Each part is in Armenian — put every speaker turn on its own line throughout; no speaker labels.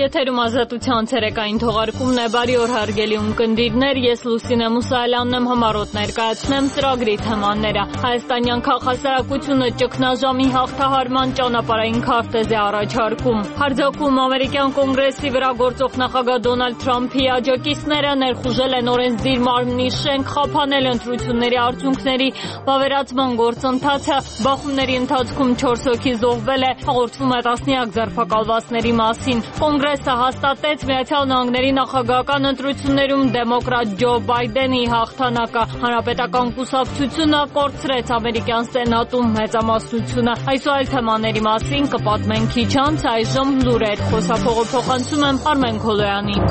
Եթերում ազատության ցերեկային թողարկումն է, բարի օր հարգելի ունկնդիրներ, ես Լուսինե Մուսալյանն եմ, համառոտ ներկայացնեմ ծրագրի թեմաները։ Հայաստանյան քաղաքասարակությունը ճգնաժամի հաղթահարման ճանապարհային քարտեզ է առաջարկում։ Հարձակում ամերիկյան կոնգրեսի վրա գործող նախագահ Դոնալդ Թրամփի աջակիցները ներխուժել են օրենսդիր մարմնի շենք, խափանել ընտրությունների արդյունքների վավերացման գործընթացը, բախումների ընթացքում 4 հոգի զոհվել է, հաղորդվում է տասնյակ ձերբակալվածների մասին։ Կոնգրեսը հաստատեց Միացյալ Նահանգների նախագահական ընտրություններում դեմոկրատ Ջո Բայդենի հաղթանակը։ Հանրապետական կուսակցությունը կորցրեց ամերիկյան սենատում մեծամասնությունը։ Այս ու այլ թեմաների մասին կպատմենք քիչ անց, այժմ լուրեր։ Խոսափողը փոխանցում եմ Արմեն Քոլոյանին։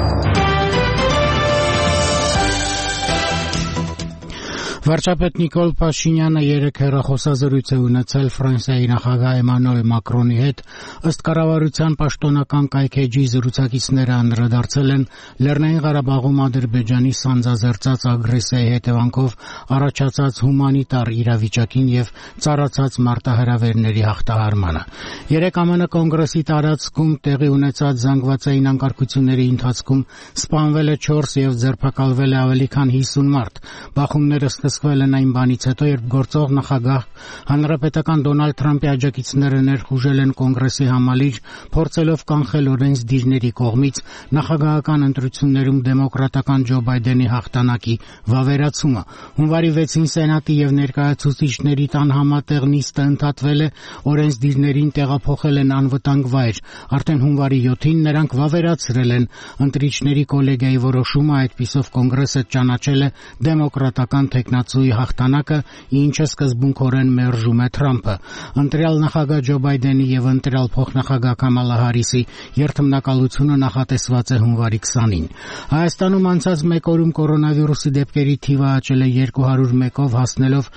Վարչապետ Նիկոլ Փաշինյանը երեկ հեռախոսազրույց է ունեցել Ֆրանսիայի նախագահ Էմանուել Մակրոնի հետ, ըստ կառավարության պաշտոնական կայքէջի զրուցակիցները անդրադարձել են Լեռնային Ղարաբաղում Ադրբեջանի սանձազերծած ագրեսիայի հետևանքով առաջացած հումանիտար իրավիճակին եւ ծառացած մարտահրավերների հաղթահարմանը։ Երեկ ԱՄՆ կոնգրեսի տարածքում տեղի ունեցած զանգվածային անկարգությունների ընթացքում սպանվել է 4 եւ ձերբակալվել է ավելի քան 50 մարդ։ Բախումները սկսվել են այն բանից հետո, երբ գործող նախագահ հանրապետական Դոնալդ Թրամփի աջակիցները ներխուժել են կոնգրեսի համալիր, փորձելով կանխել օրենսդիրների կողմից նախագահական ընտրություններում դեմոկրատական Ջո Բայդենի հաղթանակի վավերացումը։ Հունվարի 6-ին Սենատի եւ ներկայացուցիչների տան համատեղ նիստը ընդհատվել է, օրենսդիրներին տեղափոխել են անվտանգ վայր։ Արդեն հունվարի 7-ին նրանք վավերացրել են ընտրիչների կոլեգիայի որոշումը, այդպիսով կոնգրեսը ճանաչել է դեմոկրատական տեխնացուի հաղթանակը, ինչը սկզբունքորեն մերժում է Թրամփը։ Ընտրյալ նախագահ Ջո Բայդենի եւ ընտրյալ փոխնախագահ Կամալա Հարիսի երթմնակալությունը նախատեսված է հունվարի 20-ին։ Հայաստանում անցած մեկ օրում կորոնավիրուսի դեպքերի թիվը աճել է 201-ով, հասնելով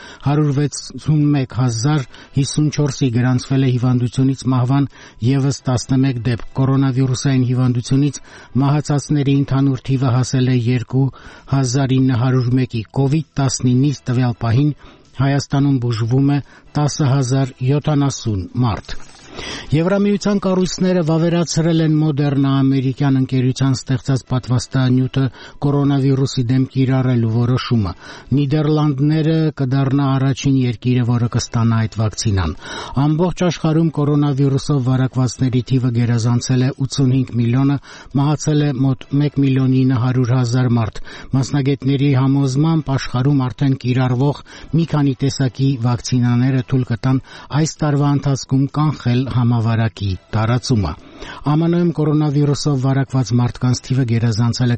161,054-ի, գրանցվել է հիվանդությունից մահվան եւս 11 դեպք։ Կորոնավիրուսային հիվանդությունից մահացածների ընդհանուր թիվը հասել է 2901-ի։ COVID-19-ից տվյալ պահին Հայաստանում բուժվում է 10,070 մարդ։ Եվրամիության կառույցները վավերացրել են Մոդեռնա ամերիկյան ընկերության ստեղծած պատվաստանյութը կորոնավիրուսի դեմ կիրառելու որոշումը։ Նիդերլանդները կդառնա առաջին երկիրը, որը կստանա այդ վակցինան։ Ամբողջ աշխարհում կորոնավիրուսով վարակվածների թիվը գերազանցել է 85 միլիոնը, մահացել է մոտ 1,900,000 մարդ։ Մասնագետների համոզմամբ աշխարհում արդեն կիրառվող մի քանի տեսակի վակցինաները թույլ կտան այս տարվա ընթացքում կանխել համավարակի տարածումը։ ԱՄՆ-ում կորոնավիրուսով վարակված մարդկանց թիվը գերազանցել է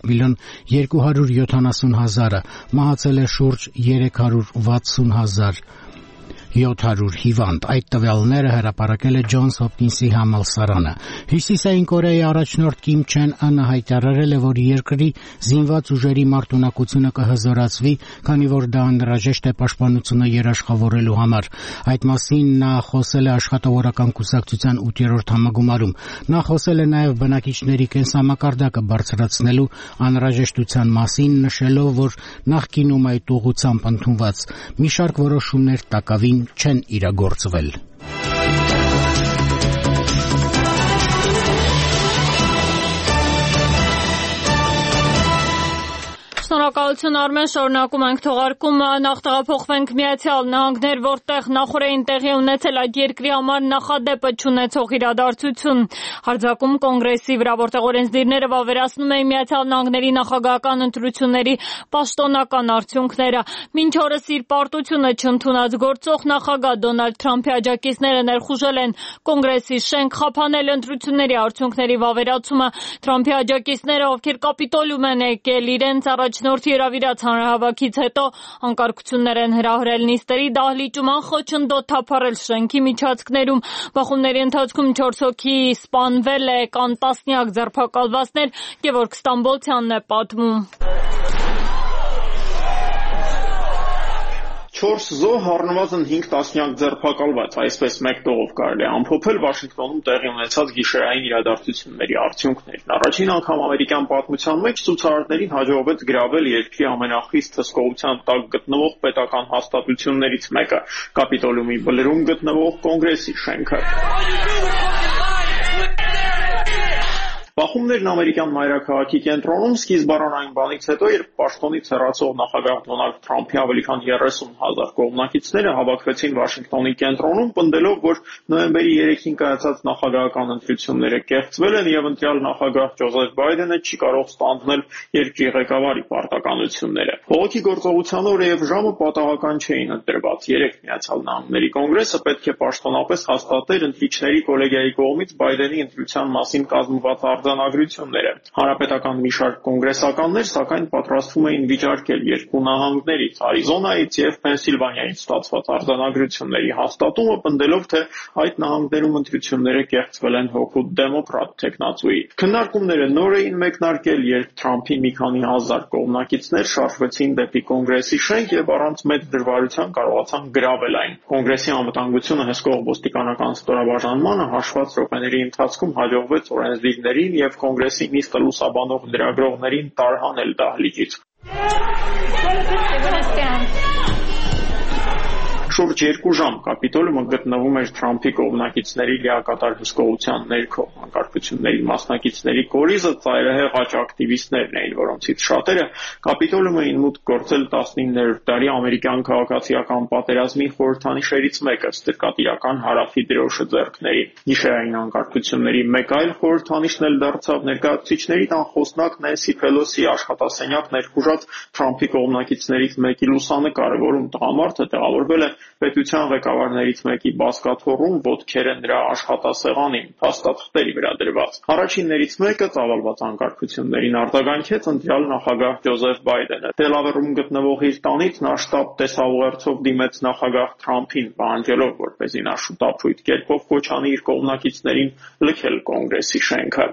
21,270,000-ը, մահացել է շուրջ 360,700 հիվանդ։ Այդ տվյալները հրապարակել է Ջոնս Հոփքինսի համալսարանը։ Հյուսիսային Կորեայի առաջնորդ Կիմ Չեն Ընը հայտարարել է, որ երկրի զինված ուժերի մարտունակությունը կհզորացվի, քանի որ դա անհրաժեշտ է պաշտպանությունը երաշխավորելու համար։ Այդ մասին նա խոսել է աշխատավորական կուսակցության 8-րդ համագումարում։ Նա խոսել է նաև բնակիչների կենսամակարդակը բարձրացնելու անհրաժեշտության մասին, նշելով, որ նախկինում այդ ուղղությամբ ընդունված մի շարք որոշումներ տակավին չեն իրագործվել։
Շնորհակալություն Արմեն, շարունակում ենք թողարկումը, նախ տեղափոխվենք Միացյալ Նահանգներ, որտեղ նախորդին տեղի ունեցել այդ երկրի համար նախադեպը չունեցող իրադարձություն։ Հարձակում կոնգրեսի վրա, որտեղ օրենսդիրները վավերացնում էին Միացյալ Նահանգների նախագահական ընտրությունների պաշտոնական արդյունքները։ Մինչ օրս իր պարտությունը չընդունած գործող նախագահ Դոնալդ Թրամփի աջակիցները ներխուժել են կոնգրեսի շենք, խափանել ընտրությունների արդյունքների վավերացումը։ Թրամփի աջակիցները, ովքեր կապիտոլում են եկել իրենց առաջնորդի հրավիրած հանրահավաքից հետո, անկարգություններ են հրահրել նիստերի դահլիճում, անխոչնդոտ թափառել շենքի միջանցքներում։ Բախումների ընթացքում 4 հոգի սպանվել է, կան տասնյակ ձերբակալվածներ, Գևորգ Ստամբոլցյանն է պատմում։
4 զոհ, առնվազն 5 տասնյակ ձերբակալված, այսպես մեկ տողով կարելի է ամփոփել Վաշինգտոնում տեղի ունեցած գիշերային իրադարձությունների արդյունքներն։ Առաջին անգամ ամերիկյան պատմության մեջ ցուցարարներին հաջողվեց գրավել երկրի ամենախիստ հսկողության տակ գտնվող պետական հաստատություններից մեկը՝ Կապիտոլիումի բլրում գտնվող կոնգրեսի շենքը։ Բախումներն ամերիկյան մայրաքաղաքի կենտրոնում սկիզբ առան այն բանից հետո, երբ պաշտոնից հեռացող նախագահ Դոնալդ Թրամփի ավելի քան 30,000 կողմնակիցները հավաքվեցին Վաշինգտոնի կենտրոնում, պնդելով, որ նոյեմբերի 3-ին կայացած նախագահական ընտրությունները կեղծվել են եւ ընտրյալ նախագահ Ջոզեֆ Բայդենը չի կարող ստանձնել երկրի ղեկավարի պարտականությունները։ Բողոքի գործողության օրը եւ ժամը պատահական չէին ընտրված։ Երեք Միացյալ Նահանգների կոնգրեսը պետք է պաշտոնապես հաստատեր ընտրիչների կոլեգիայի կողմից Բայդենի ընտրության մասին կազմված արձանագրությունները։ Հանրապետական մի շարք կոնգրեսականներ սակայն պատրաստվում էին վիճարկել երկու նահանգներից՝ Արիզոնայից եւ Փենսիլվանիայից ստացված արձանագրությունների հաստատումը, պնդելով, թե այդ նահանգներում ընտրությունները կեղծվել են հօգուտ դեմոկրատ թեկնածուի։ Քննարկումները նոր էին մեկնարկել, երբ Թրամփի մի քանի հազար կողմնակիցներ շարժվեցին դեպի կոնգրեսի շենք եւ առանց մեծ դժվարության կարողացան գրավել այն։ Կոնգրեսի անվտանգությունը հսկող ոստիկանական ստորաբաժանմանը հաշված րոպեների ընթացքում հաջողվեց օրենսդիրներին եւ կոնգրեսի նիստը լուսաբանող լրագրողներին տարհանել դահլիճից։ Շուրջ 2 ժամ կապիտոլը գտնվում էր Թրամփի կողմնակիցների լիակատար հսկողության ներքո։ Անկարգությունների մասնակիցների կորիզը ծայրահեղ աճ ակտիվիստներն էին, որոնցից շատերը կապիտոլում էին մուտք գործել 19-րդ դարի ամերիկյան քաղաքացիական պատերազմի խորհրդանիշերից մեկը՝ ստրկատիրական հարավի դրոշը ձեռքներին։ Գիշերային անկարգությունների մեկ այլ խորհրդանիշն էլ դարձավ ներկայացուցիչների տան խոսնակ Նենսի Փելոսի աշխատասենյակ ներխուժած Թրամփի կողմնակիցներից մեկի լուսանկարը, որում տղամարդը տեղավորվել է պետության ղեկավարներից մեկի բազկաթոռում, ոտքերը նրա աշխատասեղանին, փաստաթղթերի վրա դրված։ Առաջիններից մեկը ծավալված անկարգություններին արձագանքեց ընտրյալ նախագահ Ջոզեֆ Բայդենը։ Դելավերում գտնվող իր տանից նա շտապ տեսաուղերձով դիմեց նախագահ Թրամփին, պահանջելով, որպեսզի նա շուտապույտ կերպով կոչանի իր կողմնակիցներին լքել կոնգրեսի շենքը։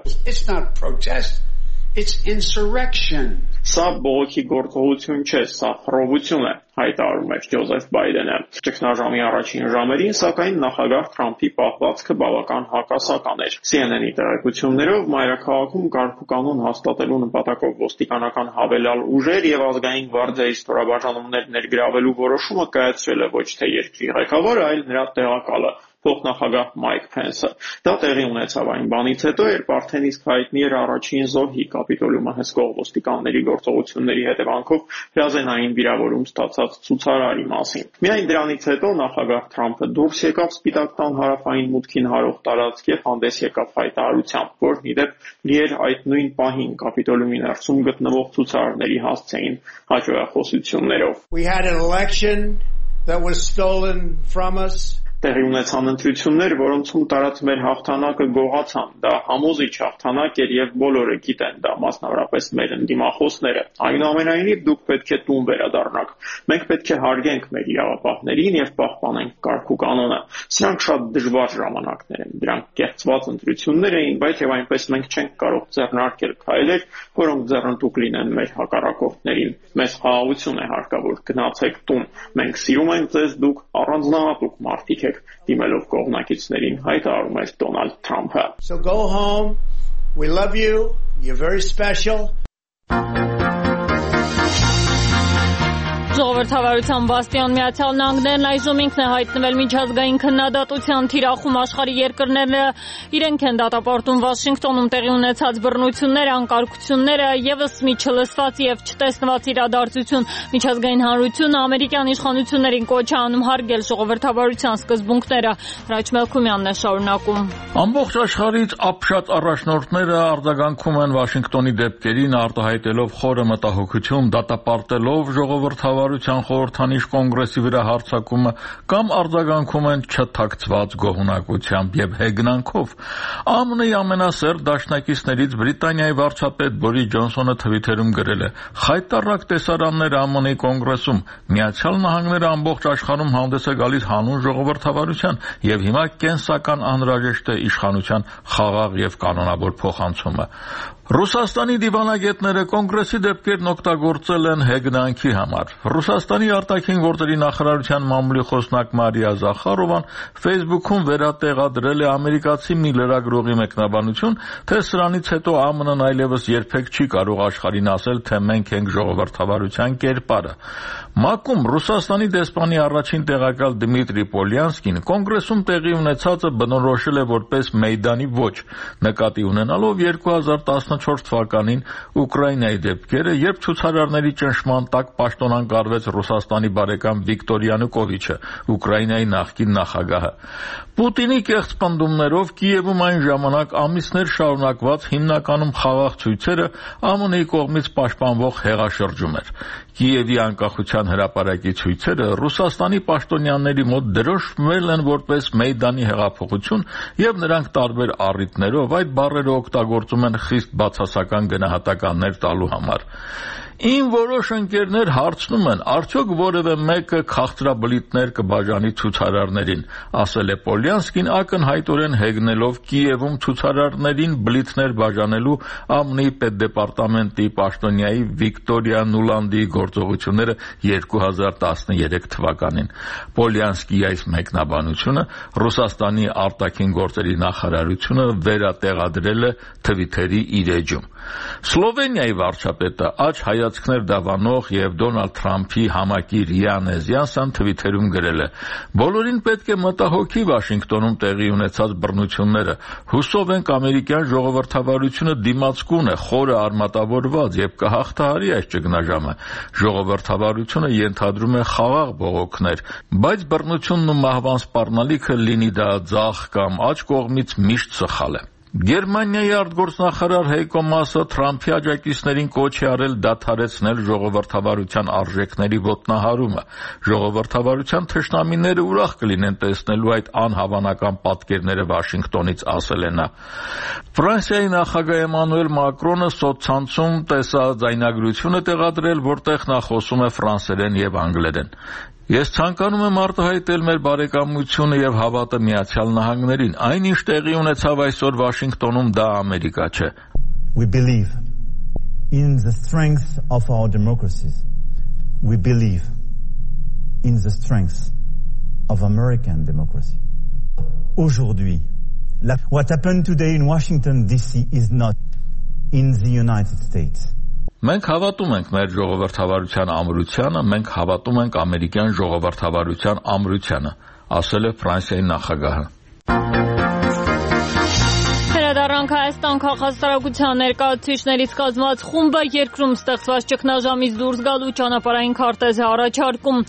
It's insurrection.
Սա բողոքի գործողություն չէ, սա խռովություն է, հայտարարում էր Ջոզեֆ Բայդենը։ Ճգնաժամի առաջին ժամերին, սակայն նախագահ Թրամփի պահվածքը բավական հակասական էր։ CNN-ի տեղեկություններով մայրաքաղաքում կարգուկանոն հաստատելու նպատակով ոստիկանական հավելյալ ուժեր եւ ազգային գվարդիայի ստորաբաժանումներ ներգրավելու որոշումը կայացրել է ոչ թե երկրի ղեկավարը, այլ նրա տեղակալը, փոխնախագահ Մայք Փենսը։ Դա տեղի ունեցավ այն բանից հետո, երբ արդեն իսկ հայտնի էր առաջին զոհի կապիտոլիումը հսկող ոստիկանների գործողությունների հետևանքով հրազենային վիրավորում ստացած ցուցարարի մասին։ Միայն դրանից հետո նախագահ Թրամփը դուրս եկավ Սպիտակ տան հարավային մուտքին հարող տարածք եւ հանդես եկավ հայտարարությամբ, որն ի դեպ լի էր այդ նույն պահին կապիտոլիումի ներսում գտնվող ցուցարարների հասցեին հաջողախոսություններով։
We had an election that was stolen from us.
Տեղի ունեցան ընտրություններ, որոնցում տարած մեր հաղթանակը գողացան։ Դա համոզիչ հաղթանակ էր եւ բոլորը գիտեն դա, մասնավորապես մեր ընդդիմախոսները։ Այնուամենայնիվ դուք պետք է տուն վերադառնաք։ Մենք պետք է հարգենք մեր իրավապահներին եւ պահպանենք կարգուկանոնը։ Սրանք շատ դժվար ժամանակներ են։ Դրանք կեղծված ընտրություններ էին, բայց եւ այնպես մենք չենք կարող ձեռնարկել քայլեր, որոնք ձեռնտուք լինեն մեր հակառակորդներին։ Մեզ խաղաղություն է հարկավոր։ Գնացեք տուն։ Մենք սիրում ենք ձեզ, դուք առանձնահատուկ մարդիկ եք, դիմելով կողմնակիցներին հայտարարում էր Դոնալդ Թրամփը։
So go home. We love you. You're very special.
Ժողովրդավարության բաստիոն Միացյալ Նահանգներն այժմ ինքն է հայտնվել միջազգային քննադատության թիրախում։ Աշխարհի երկրները իրենք են դատապարտում Վաշինգտոնում տեղի ունեցած բռնությունները, անկարգությունները, եւս մի չլսված եւ չտեսնված իրադարձություն։ Միջազգային հանրությունը ամերիկյան իշխանություններին կոչ է անում հարգել ժողովրդավարության սկզբունքները։ Ռաջ Մելքումյանն է շարունակում։
Ամբողջ աշխարհից ապշած առաջնորդները արձագանքում են Վաշինգտոնի դեպքերին, արտահայտելով խորը մտահոգություն, դատապարտելով ժողովրդավարության խորհրդանիշ կոնգրեսի վրա հարձակումը կամ արձագանքում են չթաքցված գոհունակությամբ եւ հեգնանքով։ ԱՄՆ-ի ամենասերտ դաշնակիցներից Բրիտանիայի վարչապետ Բորիս Ջոնսոնը Թվիթերում գրել է. «Խայտառակ տեսարաններ ԱՄՆ-ի կոնգրեսում, Միացյալ Նահանգները ամբողջ աշխարհում հանդես է գալիս հանուն ժողովրդավարության եւ հիմա կենսական անհրաժեշտ է իշխանության խաղաղ եւ կանոնավոր փոխանցումը»։ Ռուսաստանի դիվանագետները կոնգրեսի դեպքերն օգտագործել են հեգնանքի համար։ Ռուսաստանի արտաքին գործերի նախարարության մամուլի խոսնակ Մարիա Զախարովան Facebook-ում վերատեղադրել է ամերիկացի մի լրագրողի մեկնաբանություն, թե սրանից հետո ԱՄՆ-ն այլևս երբեք չի կարող աշխարհին ասել, թե մենք ենք ժողովրդավարության կերպարը։ ՄԱԿ-ում Ռուսաստանի դեսպանի առաջին տեղակալ Դմիտրի Պոլյանսկին կոնգրեսում տեղի ունեցածը բնորոշել է որպես Մեյդանի ոճ, նկատի ունենալով 2014 թվականին Ուկրաինայի դեպքերը, երբ ցուցարարների ճնշման տակ պաշտոնակարվեց Ռուսաստանի բարեկամ Վիկտոր Յանուկովիչը, Ուկրաինայի նախկին նախագահը։ Պուտինի կեղծ պնդումներով Կիևում այն ժամանակ ամիսներ շարունակված հիմնականում խաղաղ ցույցերը ԱՄՆ-ի կողմից պաշտպանվող հեղաշրջում էր։ Կիևի անկախության հրապարակի ցույցերը Ռուսաստանի պաշտոնյաների մոտ դրոշմվել են որպես Մեյդանի հեղափոխություն, եւ նրանք տարբեր առիթներով այդ բառերը օգտագործում են խիստ բացասական գնահատականներ տալու համար։ Իմ որոշ ընկերներ հարցնում են, արդյոք որևէ մեկը քաղցրաբլիթներ կբաժանի ցուցարարներին, ասել է Պոլյանսկին, ակնհայտորեն հեգնելով Կիևում ցուցարարներին բլիթներ բաժանելու ԱՄՆ-ի պետդեպարտամենտի պաշտոնյայի Վիկտորիա Նուլանդի գործողությունները 2013 թվականին։ Պոլյանսկիի այս մեկնաբանությունը Ռուսաստանի արտաքին գործերի նախարարությունը վերատեղադրել է Թվիթերի իր էջում։ Սլովենիայի վարչապետը աջ հայացքներ դավանող եւ Դոնալդ Թրամփի համակիր Յան Էզյանսն Թվիթերում գրել է. «Բոլորին պետք է մտահոգի Վաշինգտոնում տեղի ունեցած բռնությունները։ Հուսով ենք ամերիկյան ժողովրդավարությունը դիմացկուն է, խորը արմատավորված եւ կհաղթահարի այս ճգնաժամը։ Ժողովրդավարությունը ենթադրում է խաղաղ բողոքներ, բայց բռնությունն ու մահվան սպառնալիքը, լինի դա ձախ կամ աջ կողմից, միշտ սխալ է»։ Գերմանիայի արտգործնախարար Հեյկո Մասը Թրամփի աջակիցներին կոչ է արել դադարեցնել ժողովրդավարության արժեքների ոտնահարումը։ Ժողովրդավարության թշնամիները ուրախ կլինեն տեսնելու այդ անհավանական պատկերները Վաշինգտոնից, ասել է նա։ Ֆրանսիայի նախագահ Էմանուել Մակրոնը սոցցանցում տեսաձայնագրություն է տեղադրել, որտեղ նա խոսում է ֆրանսերեն եւ անգլերեն։ Ես ցանկանում եմ արտահայտել մեր բարեկամությունը եւ հավատը Միացյալ Նահանգներին։ Այն ինչ տեղի ունեցավ այսօր Վաշինգտոնում, դա Ամերիկա չէ։
We believe in the strength of our democracies. We believe in the strength of American democracy. Aujourd'hui, what happened today in Washington DC is not in the United States.
Մենք հավատում ենք մեր ժողովրդավարության ամրությանը, մենք հավատում ենք ամերիկյան ժողովրդավարության ամրությանը, ասել է Ֆրանսիայի նախագահը։
Վերադառնանք Հայաստան քաղաքասարակության ներկայացուցիչներից կազմված խումբը երկրում ստեղծված ճգնաժամից դուրս գալու ճանապարհային քարտեզ է առաջարկում,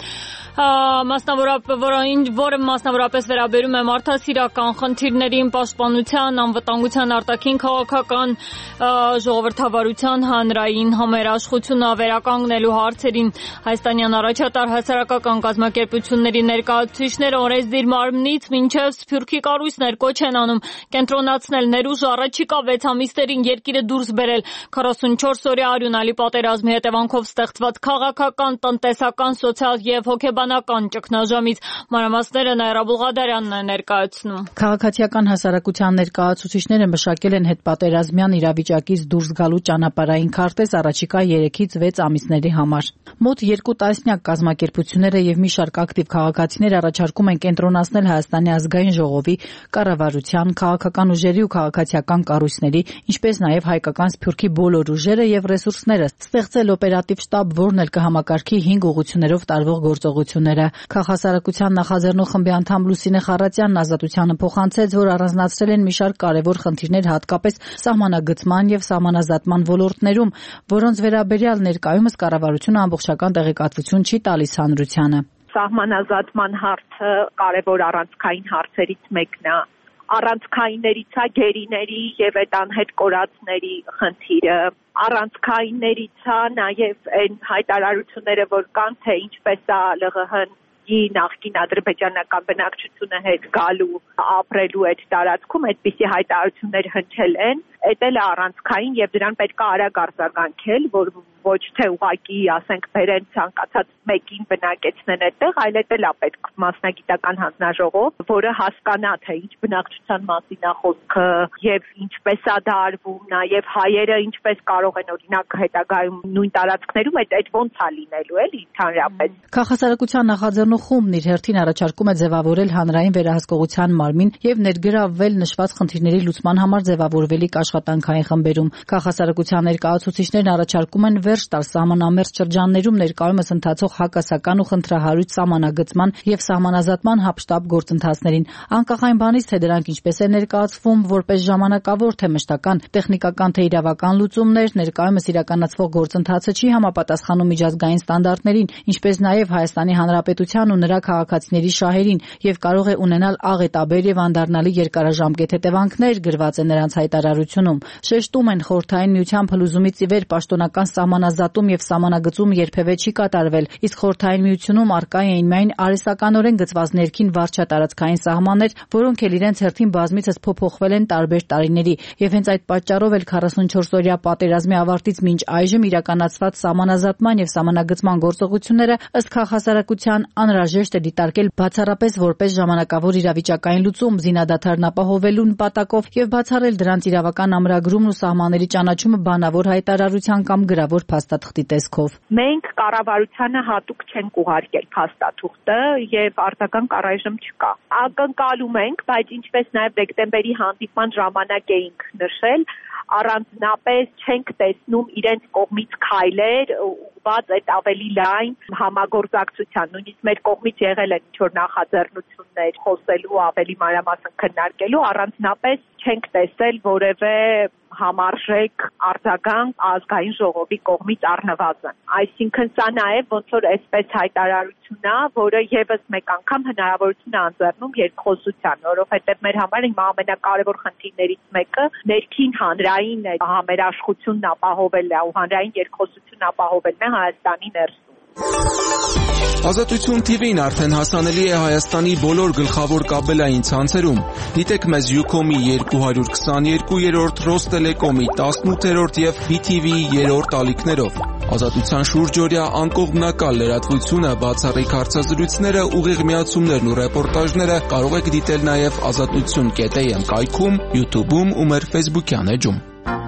որը մասնավորապես վերաբերում է մարդասիրական խնդիրներին, պաշտպանության, անվտանգության, արտաքին քաղաքական, ժողովրդավարության, հանրային համերաշխությունը վերականգնելու հարցերին։ Հայաստանյան առաջատար հասարակական կազմակերպությունների ներկայացուցիչները օրեսդիր մարմնից մինչև Սփյուռքի կառույցներ կոչ են անում կենտրոնացնել ներուժ առաջիկա 6 ամիսներին երկիրը դուրս բերել 44 օրյա արյունալի պատերազմի հետևանքով ստեղծված քաղաքական, տնտեսական, սոցիալ եւ հոգեբանական ճգնաժամից։ Մանրամասները Նաիրա Բուլղադարյանն է ներկայացնում։
Քաղաքացիական հասարակության ներկայացուցիչները մշակել են հետպատերազմյան իրավիճակից դուրս գալու ճանապարհային քարտեզ առաջիկա 3-ից 6 ամիսների համար։ Մոտ 2 տասնյակ կազմակերպությունները եւ մի շարք ակտիվ քաղաքացիներ առաջարկում են կենտրոնացնել Հայաստանի ազգային ժողովի, կառավարության, քաղաքական ուժերի ու քաղաքացիական կառույցների, ինչպես նաեւ հայկական Սփյուռքի բոլոր ուժերը եւ ռեսուրսները, ստեղծել օպերատիվ շտաբ, որն էլ կհամակարգի 5 ուղղություններով տարվող գործողությունները։ Քաղաքասարակության նախաձեռնող խմբի անդամ Լուսինե Խառատյանն Ազատությանը փոխանցեց, որ առանձնացրել են մի շարք կարևոր խնդիրներ, հատկապես սահմանագծման եւ սահմանազատման ոլորտներում, որոնց վերաբերյալ ներկայումս կառավարությունը ամբողջական տեղեկատվություն չի տալիս հանրությանը։
Սահմանազատման հարցը կարևոր առանցքային հարցերից մեկն է։ Առանցքայիններից է գերիների եւ այդ անհետ կորածների խնդիրը։ Առանցքայիններից է նաեւ այն հայտարարությունները, որ կան, թե ինչպես է ԼՂՀ-ի նախկին ադրբեջանական բնակչությունը հետ գալու, ապրելու այդ տարածքում, այդպիսի հայտարարություններ հնչել են, դա էլ է առանցքային եւ դրան պետք է արագ արձագանքել, որ ոչ թե ուղղակի, ասենք, բերեն ցանկացած մեկին բնակեցնեն այդտեղ, այլ էլ է պետք մասնագիտական հանձնաժողով, որը հասկանա, թե ինչ բնակչության մասին է խոսքը եւ ինչպես է դա արվում, նաեւ հայերը ինչպես կարող են օրինակ հետագայում նույն տարածքներում այդ ոնց է լինելու էլի ընդհանրապես։
Քաղաքասարակության նախաձեռնող խումբն իր հերթին առաջարկում է ձևավորել հանրային վերահսկողության մարմին եւ ներգրավվել նշված խնդիրների լուծման համար ձևավորվելիք աշխատանքային խմբերում։ Քաղաքասարակության ներկայացուցիչներն առաջարկում են վերջ տալ սահմանամերձ շրջաններում ներկայումս ընթացող հակասական ու խնդրահարույց սահմանագծման եւ սահմանազատման հապշտապ գործընթացներին։ Անկախ այն բանից, թե դրանք ինչպես է ներկայացվում, որպես ժամանակավոր թե մշտական, տեխնիկական թե իրավական լուծումներ, ներկայումս իրականացվող գործընթացը չի համապատասխանում միջազգային ստանդարտներին, ինչպես նաեւ Հայաստանի Հանրապետության ու նրա քաղաքացիների շահերին եւ կարող է ունենալ աղետաբեր եւ անդառնալի երկարաժամկետ հետևանքներ, գրված է նրանց հայտարարությունում։ Շեշտում են, Խորհրդային Միության փլուզումից ի վեր պաշտոնական սահմանազատում եւ սահմանագծում երբևէ չի կատարվել, իսկ Խորհրդային Միությունում առկա էին միայն արհեստականորեն գծված ներքին վարչատարածքային սահմաններ, որոնք էլ իրենց հերթին բազմիցս փոփոխվել են տարբեր տարիների, եւ հենց այդ պատճառով էլ 44-օրյա պատերազմի ավարտից մինչ այժմ իրականացված սահմանազատման եւ սահմանագծման գործողությունները ըստ քաղաքասարակության անհրաժեշտ է դիտարկել բացառապես որպես ժամանակավոր իրավիճակային լուծում զինադադարն ապահովելու նպատակով եւ բացառել դրանց իրավական ամրագրումն ու սահմանների ճանաչումը բանավոր հայտարարության կամ գրավոր փաստաթղթի տեսքով։
Մենք կառավարությանը հատուկ չենք ուղարկել փաստաթուղթը եւ արտակարգ առայժմ չկա։ Ակնկալում ենք, բայց ինչպես նաեւ դեկտեմբերի հանդիպման ժամանակ էինք նշել, առանձնապես չենք տեսնում իրենց կողմից քայլեր ուղղված այդ ավելի լայն համագործակցության, նույնիսկ մեր կողմից եղել են ինչ-որ նախաձեռնություններ խոսելու ավելի մանրամասն քննարկելու, առանձնապես չենք տեսել որևէ համարժեք արձագանք ազգային ժողովի կողմից առնվազն։ Այսինքն սա նաև ոնց որ այսպես հայտարարություն է, որը եւս մեկ անգամ հնարավորություն է ընձեռնում երկխոսության, որովհետեւ մեր համար իմ ամենակարևոր խնդիրներից մեկը ներքին հանրային համերաշխությունն ապահովելն է ու հանրային երկխոսությունն ապահովելն է Հայաստանի ներսում։
Ազատություն TV-ն արդեն հասանելի է Հայաստանի բոլոր գլխավոր կաբելային ցանցերում։ Դիտեք մեզ Ucom-ի 222-րդ, Ռոստելեկոմի 18-րդ եւ BTV-ի 3-րդ ալիքներով։ Ազատության շուրջօրյա անկողմնակալ լրատվությունը, բացառիկ հարցազրույցները, ուղիղ միացումներն ու ռեպորտաժները կարող եք դիտել նաեւ azatutun.am կայքում, YouTube-ում ու մեր Facebook-յան էջում։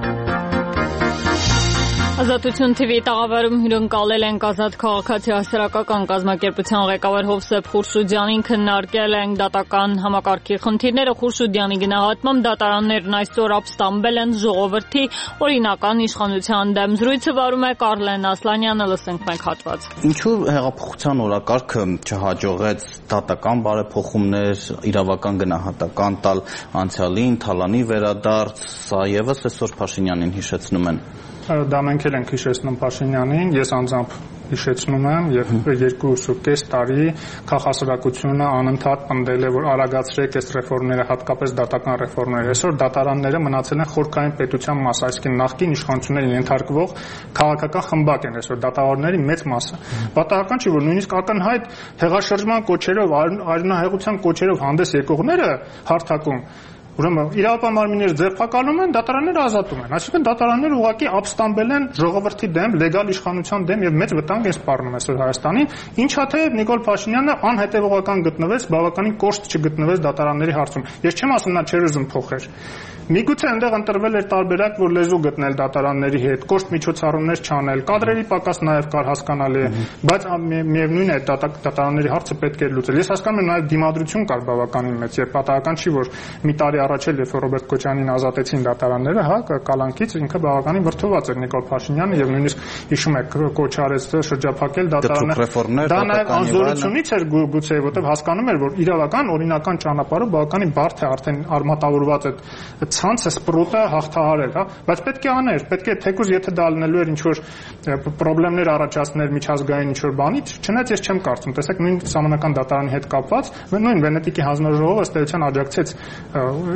Ազատություն TV տաղավարում հյուրընկալել ենք Ազատ քաղաքացի հասարակական կազմակերպության ղեկավար Հովսեփ Խուրշուդյանին, քննարկել ենք դատական համակարգի խնդիրները։ Խուրշուդյանի գնահատմամբ դատարաններն այսօր ապստամբել են ժողովրդի օրինական իշխանության դեմ։ Զրույցը վարում է Կարլեն Ասլանյանը, լսենք մեկ հատված։
Ինչու հեղափոխության օրակարգը չհաջողեց դատական բարեփոխումներ, իրավական գնահատական տալ անցյալին, թալանի վերադարձ, սա եւս այսօր Փաշինյանին հիշեցնում են։
Դա մենք էլ ենք հիշեցնում Փաշինյանին, ես անձամբ հիշեցնում եմ եւ 2.5 տարի քաղաքասարակությունը անընդհատ պնդել է, որ արագացրեք այս ռեֆորմները, հատկապես դատական ռեֆորմները։ Այսօր դատարանները մնացել են խորհրդային պետության մաս, այսինքն նախկին իշխանություններին ենթարկվող քաղաքական խմբակ են այսօր դատավորների մեծ մասը։ Պատահական չի, որ նույնիսկ ակնհայտ հեղաշրջման կոչերով, արյունահեղության կոչերով հանդես եկողները հարթակում ուրեմն իրավապահ մարմինները ձերբակալում են, դատարանները ազատում են։ Այսինքն դատարանները ուղղակի ապստամբել են ժողովրդի դեմ, լեգալ իշխանության դեմ եւ մեծ վտանգ են սպառնում այսօր Հայաստանին, ինչա թե Նիկոլ Փաշինյանը անհետեւողական գտնվեց, բավականին կոշտ չգտնվեց դատարանների հարցում։ Ես չեմ ասում նա չէր ուզում փոխել։ Միգուցե այնտեղ ընտրվել էր տարբերակ, որ լեզու գտնել դատարանների հետ, կոշտ միջոցառումներ չանել, կադրերի պակաս նաև կար, հասկանալի է, բայց միևնույն է դատարանների հարցը պետք է լուծել։ Ես հասկանում եմ նաև դիմադրություն կար բավականին մեծ, եւ պատահական չի, որ մի տարի առաջ էլ երբ Ռոբերտ Քոչյանին ազատեցին դատարանները, հա, կալանքից ինքը բավականին վրդոված էր Նիկոլ Փաշինյանը եւ նույնիսկ հիշում եք կոչ արեց շրջափակել դատարանը։ Դա նաև անզորությունից էր գուցե, որտեղ հասկանում էր, որ իրավական օրինական ճանապարհով բավականին բարդ է արդեն արմատավորված է ցանցը սպրոտը հաղթահարել, հա, բայց պետք է աներ, պետք է թեկուզ եթե դա լինելու էր ինչ որ խնդիրներ առաջացնել միջազգային ինչ որ բանի, չնայած ես չեմ կարծում, տեսեք նույն սահմանական դատարանի հետ կապված, նույն Վենետիկի հանձնաժողովը ըստ էության աջակցեց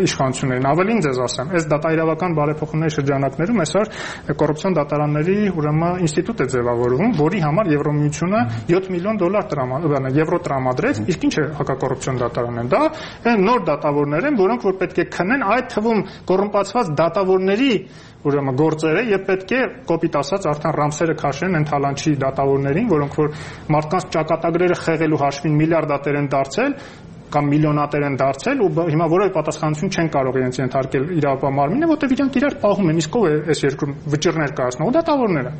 իշխանություններին։ Ավելին ձեզ ասեմ, այս դատաիրավական բարեփոխումների շրջանակներում այսօր կոռուպցիոն դատարանների ուրեմն ինստիտուտ է ձևավորվում, որի համար Եվրոմիությունը $7 միլիոն եվրո տրամադրեց, իսկ ինչ է հակակոռուպցիոն դատարանը։ Դա նոր դատավորներ են, որոնք որ պետք է քննեն այդ թվում կոռումպացված դատավորների ուրեմն գործերը եւ պետք է կոպիտ ասած արդեն ռամսերը քաշեն այն թալանչի դատավորներին, որոնք որ մարդկանց ճակատագրերը խեղելու հաշվին միլիարդատեր են դարձել կամ միլիոնատեր են դարձել ու հիմա որևէ պատասխանատվություն չեն կարող իրենց ենթարկել իրավապահ մարմինը, որտեղ իրանք իրար պահում են, իսկ ով է այս երկրում վճիռներ կայացնող դատավորները։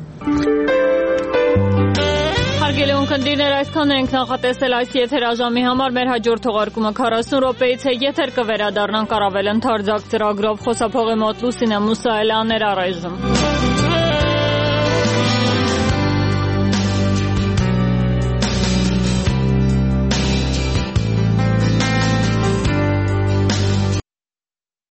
Հարգելի ունկնդիրներ, այսքան ենք նախատեսել այս եթերաժամի համար, մեր հաջորդ թողարկումը 40 րոպեից է, եթեր կվերադառնանք առավել ընդարձակ ծրագրով, խոսափողի մոտ Լուսինե Մուսայելյաներ առայժմ։